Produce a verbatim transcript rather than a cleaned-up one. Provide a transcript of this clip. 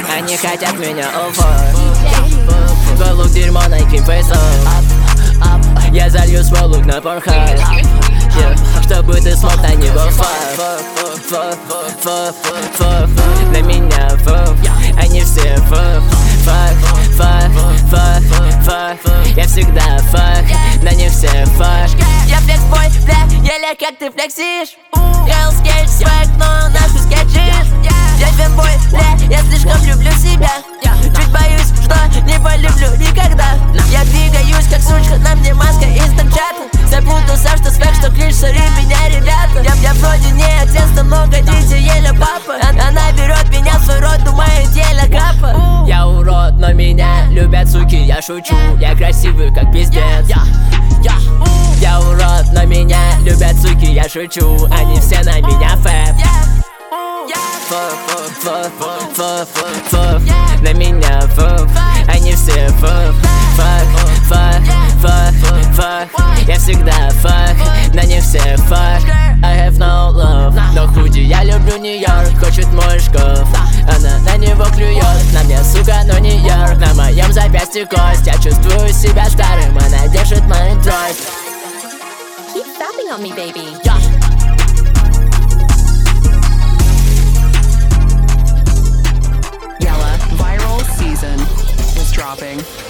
Они хотят меня оффер. Твой лук дерьмо, Nike Face Up. Я залью свой лук на Pornhub, yeah. Чтобы ты смог на него фак. На меня фак. Они все фак. Фак, фак, фак, фак. Я всегда фак. На них все фак. Я флекс-бой, бля, еле как ты флексишь. Hell скетч, свэг, но нахуй скетчишь. Я фенбой, бля, я слишком люблю себя. Чуть боюсь, что не полюблю никогда. Я двигаюсь как сучка, на мне маска из станчата. Запутался, что свэг, что клиш, сори меня, ребята. Я, я вроде не отец, но много детей, еле папа. Она берет меня в свой рот, думает, еле капа. Я урод, но меня любят суки, я шучу. Я красивый, как пиздец. Я урод, но меня любят суки, я шучу. Они все на меня фэп. На меня фэп. Они все фэп. Фак, фак, фак, фак. Я всегда фак. На них все фак. I have no love. Но худи, я люблю Нью-Йорк. Хочет мой шкаф. Она на него клюет. На мне, сука, но Нью-Йорк. На моем запястье кость. Я чувствую себя старым. Она держит мой трость. Keep stopping on me, baby. Yella viral season is dropping.